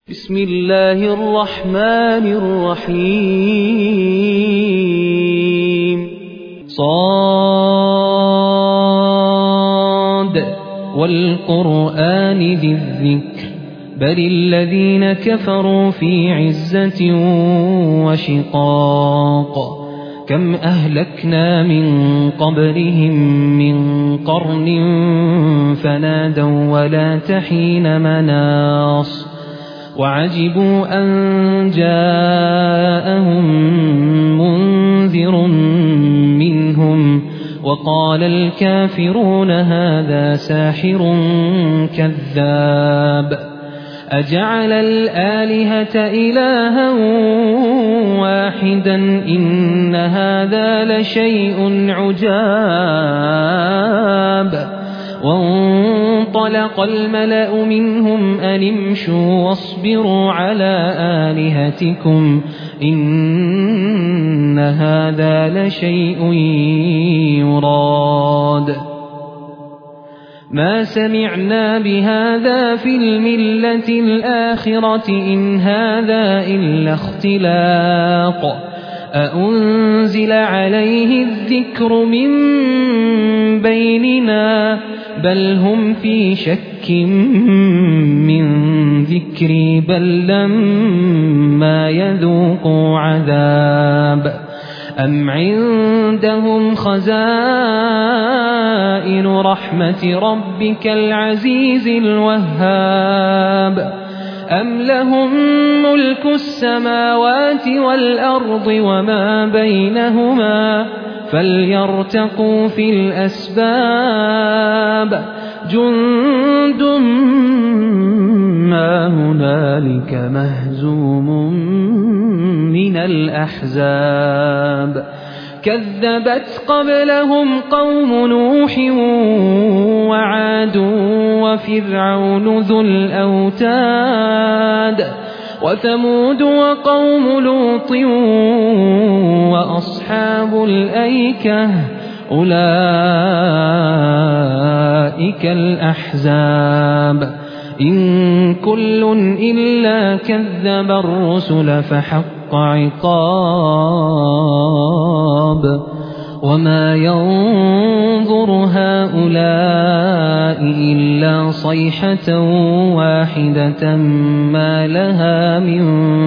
بسم الله الرحمن الرحيم صاد والقرآن ذي الذكر بل الذين كفروا في عزة وشقاق كم أهلكنا من قبلهم من قرن فنادوا ولا تحين مناص وعجبوا أن جاءهم منذر منهم وقال الكافرون هذا ساحر كذاب أجعل الآلهة إلها واحدا إن هذا لشيء عجاب وانطلق الملأ منهم أن امشوا واصبروا على آلهتكم إن هذا لشيء يراد ما سمعنا بهذا في الملة الآخرة إن هذا إلا اختلاق أأنزل عليه الذكر من بيننا بل هم في شك من ذكري بل لما يذوقوا عذاب أم عندهم خزائن رحمة ربك العزيز الوهاب أم لهم ملك السماوات والأرض وما بينهما فليرتقوا في الأسباب جند ما هنالك مهزوم من الأحزاب كذبت قبلهم قوم نوح وعاد وفرعون ذو الأوتاد وثمود وقوم لوط وأصحاب الأيكة أولئك الأحزاب إن كل إلا كذب الرسل فحق عقاب وما ينظر هؤلاء إلا صيحة واحدة ما لها من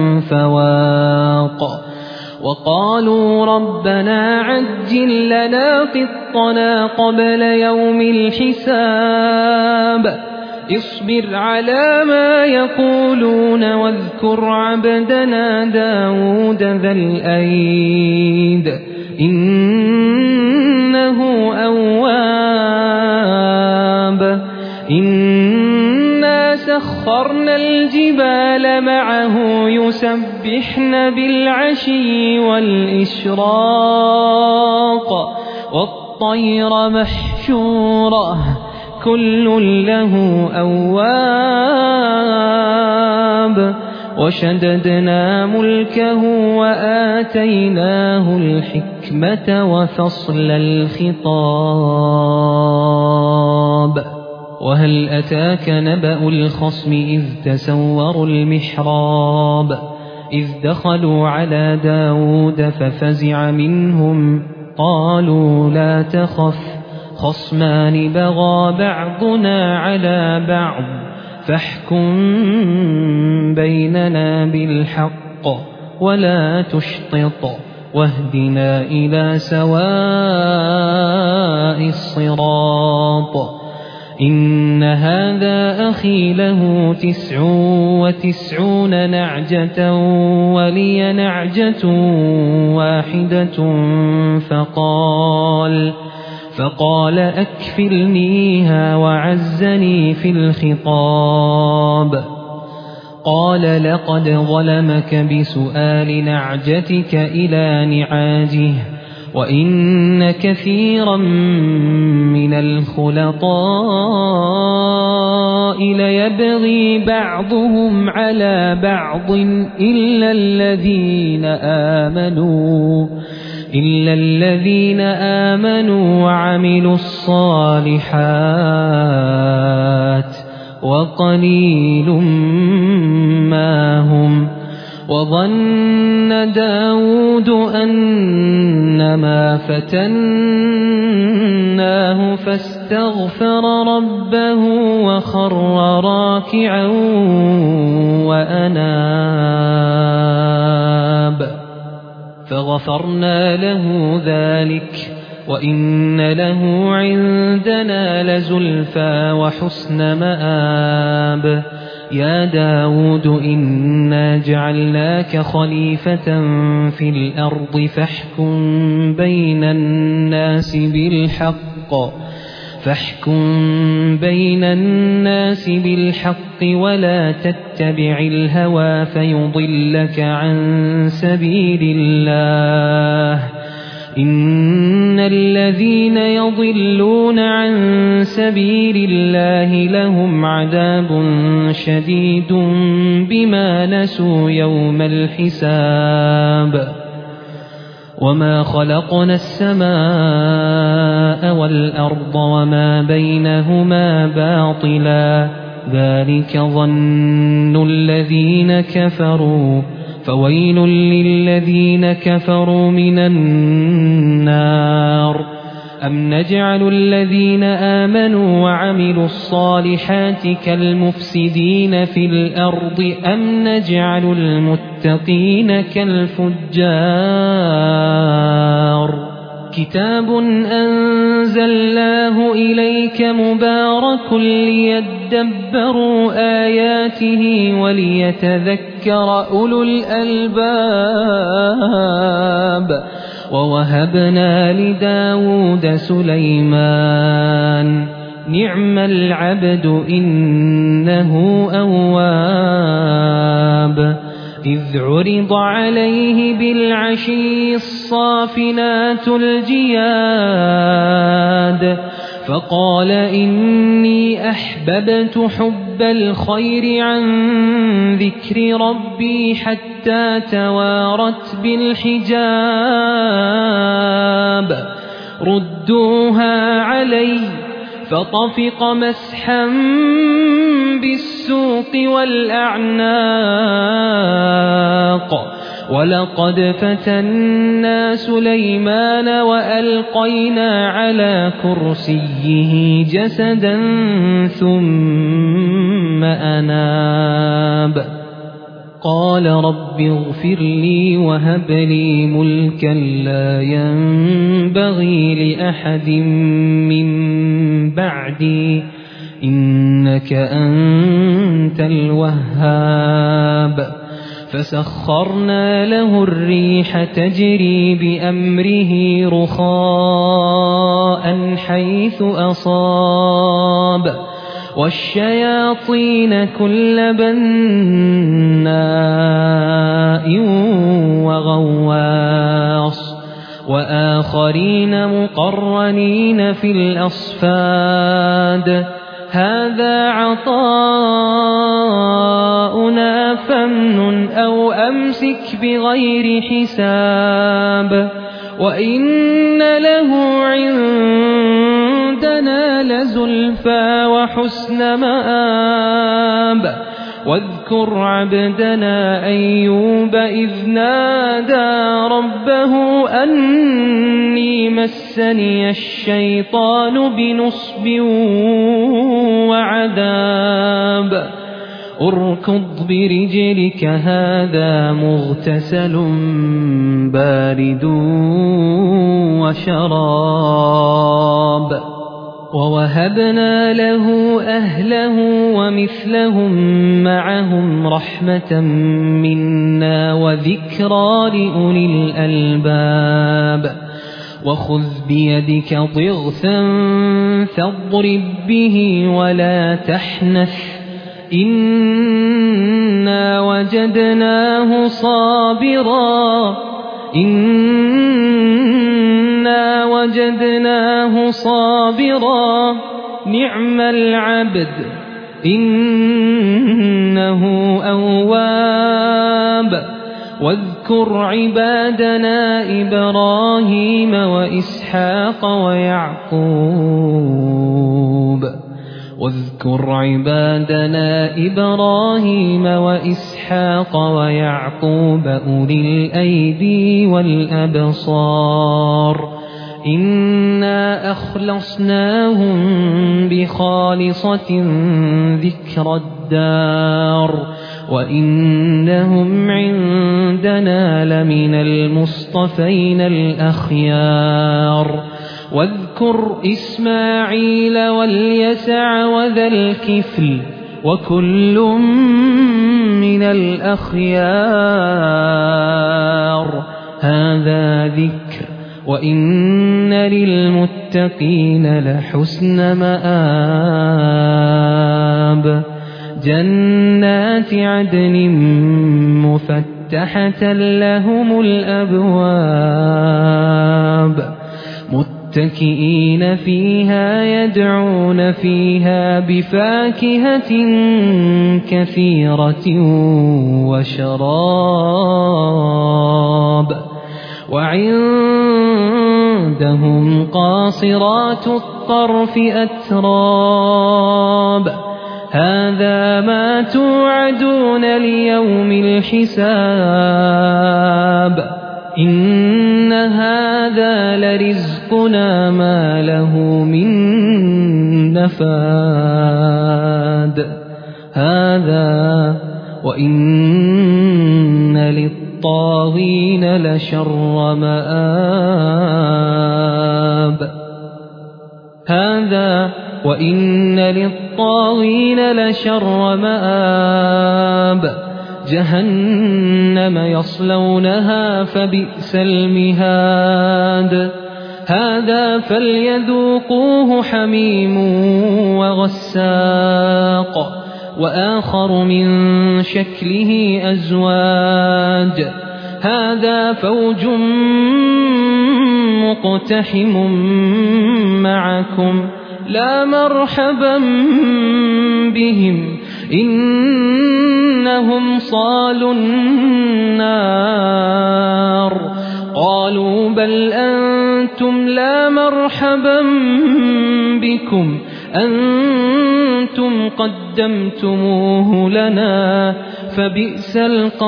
فواق وقالوا ربنا عجل لنا قطنا قبل يوم الحساب اصبر على ما يقولون واذكر عبدنا داود ذا الأيد إنه أواب إنا سخرنا الجبال معه يسبحن بالعشي والإشراق والطير محشورة كل له أواب وشددنا ملكه وآتيناه الحكمة وفصل الخطاب وهل أتاك نبأ الخصم إذ تسوروا المحراب إذ دخلوا على داود ففزع منهم قالوا لا تخف خصمان بغى بعضنا على بعض فاحكم بيننا بالحق ولا تشطط واهدنا إلى سواء الصراط إن هذا أخي له 99 نعجة ولي نعجة واحدة فقال أكفلنيها وعزني في الخطاب قال لقد ظلمك بسؤال نعجتك إلى نعاجه وإن كثيرا من الخلطاء ليبغي بعضهم على بعض إلا الذين آمنوا وعملوا الصالحات وقليل ما هم وظن داود أنما فتناه فاستغفر ربه وخر راكعا وأناب فغفرنا له ذلك وإن له عندنا لزلفى وحسن مآب يا داود إنا جعلناك خليفة في الأرض فاحكم بين الناس بالحق ولا تتبع الهوى فيضلك عن سبيل الله إن الذين يضلون عن سبيل الله لهم عذاب شديد بما نسوا يوم الحساب وما خلقنا السماء والأرض وما بينهما باطلا ذلك ظن الذين كفروا فويل للذين كفروا من النار أم نجعل الذين آمنوا وعملوا الصالحات كالمفسدين في الأرض أم نجعل المتقين كالفجار كتاب أنزلناه إليك مبارك ليدبروا آياته وليتذكر أولو الألباب ووهبنا لداود سليمان نعم العبد إنه أواب إذ عرض عليه بالعشي الصافنات الجياد فقال إني أحببت حب الخير عن ذكر ربي حتى توارت بالحجاب ردوها علي فطفق مسحا بالسوق والأعناق ولقد فتنا سليمان وألقينا على كرسيه جسدا ثم أناب قال رب اغفر لي وهب لي ملكا لا ينبغي لأحد من بعدي إنك أنت الوهاب فسخرنا له الريح تجري بأمره رخاء حيث أصاب والشياطين كل بناء وغواص وآخرين مقرنين في الأصفاد هذا عطاؤنا فامنن أو أمسك بغير حساب وإن له عندنا لزلفى وحسن مآب واذكر عبدنا أيوب إذ نادى ربه أني مسني الشيطان بنصب وعذاب اركض برجلك هذا مغتسل بارد وشراب ووهبنا له أهله ومثلهم معهم رحمة منا وذكرى لأولي الألباب وخذ بيدك ضغثا فاضرب به ولا تحنث إنا وجدناه صابرا نعم العبد إنه أواب واذكر عبادنا إبراهيم وإسحاق ويعقوب واذكر عبادنا إبراهيم وإسحاق ويعقوب أولي الأيدي والأبصار إنا أخلصناهم بخالصة ذكر الدار وإنهم عندنا لمن المصطفين الأخيار واذكر إسماعيل واليسع وذا الكفل وكل من الأخيار هذا ذكر وإن للمتقين لحسن مآب جنات عدن مفتحة لهم الأبواب متكئين فيها يدعون فيها بفاكهة كثيرة وشراب وعندهم قاصرات الطرف أتراب هذا ما توعدون ليوم الحساب إن هذا لرزقنا ما له من نفاد هذا وإن للطاغين لشر مآب هذا وإن للطاغين لشر مآب جهنم يصلونها فبئس المهاد هذا فليذوقوه حميم وغساق وآخر من شكله أزواج هذا فوج مقتحم معكم لا مرحبا بهم إنهم صالوا النار قالوا بل أنتم لا مرحبا بكم أنتم قدمتموه لنا فبئس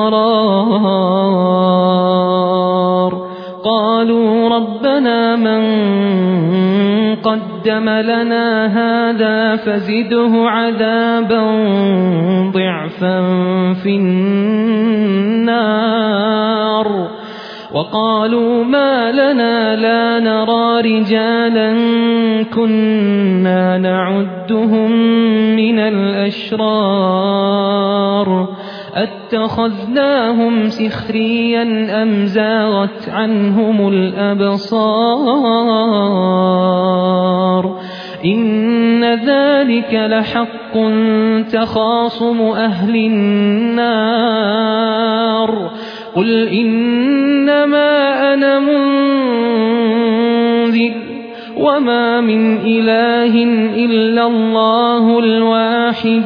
القرار قالوا ربنا من قدم لنا هذا فزده عذابا ضعفا في النار وقالوا ما لنا لا نرى رجالا كنا نعدهم من الأشرار اتخذناهم سخريا أم زاغت عنهم الأبصار إن ذلك لحق تخاصم أهل النار قل إنما أنا منذر وما من إله إلا الله الواحد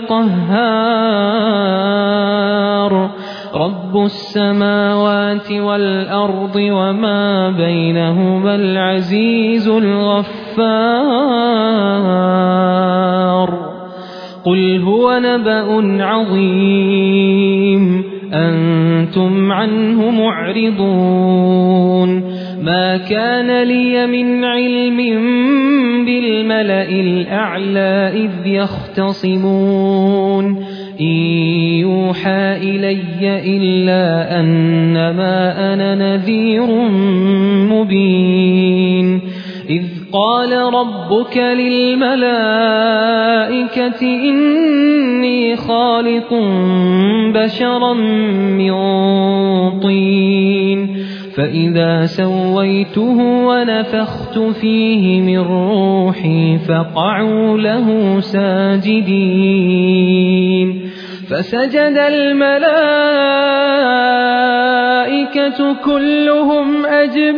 القهار رب السماوات والأرض وما بينهما العزيز الغفار قل هو نبأ عظيم أنتم عنه معرضون ما كان لي من علم بالملأ الأعلى إذ يختصمون إن يوحى إلي إلا أنما أنا نذير مبين إذ قال ربك للملائكة إني خالق بشرا من طين فإذا سويته ونفخت فيه من روحي فقعوا له ساجدين فسجد الملائكة كلهم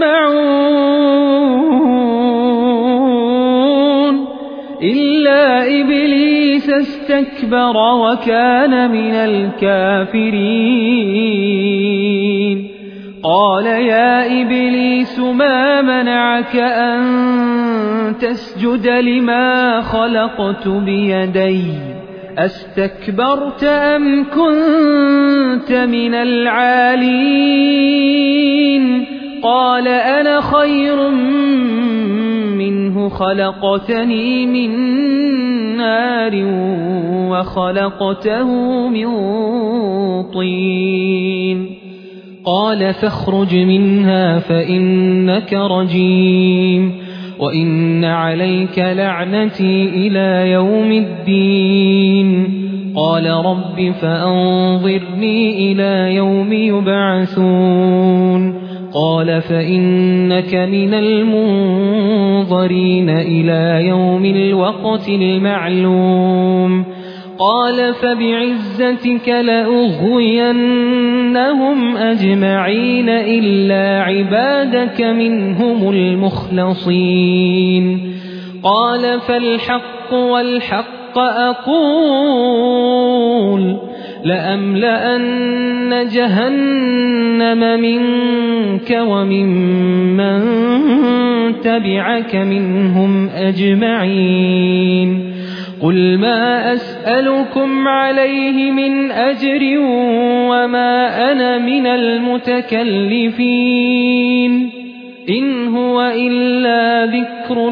أجمعون إلا إبليس استكبر وكان من الكافرين قال يا إبليس ما منعك أن تسجد لما خلقت بيدي أستكبرت أم كنت من العالين قال أنا خير منه خلقتني من نار وخلقته من طين قال فاخرج منها فإنك رجيم وإن عليك لعنتي إلى يوم الدين قال رب فأنظرني إلى يوم يبعثون قال فإنك من المنظرين إلى يوم الوقت المعلوم قال فبعزتك لأغوينهم أجمعين إلا عبادك منهم المخلصين قال فالحق والحق أقول لأملأن جهنم منك وممن تبعك منهم أجمعين قل ما أسألكم عليه من أجر وما أنا من المتكلفين إن هو إلا ذكر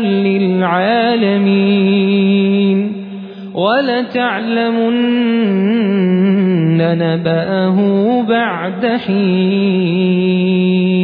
للعالمين ولتعلمن نبأه بعد حين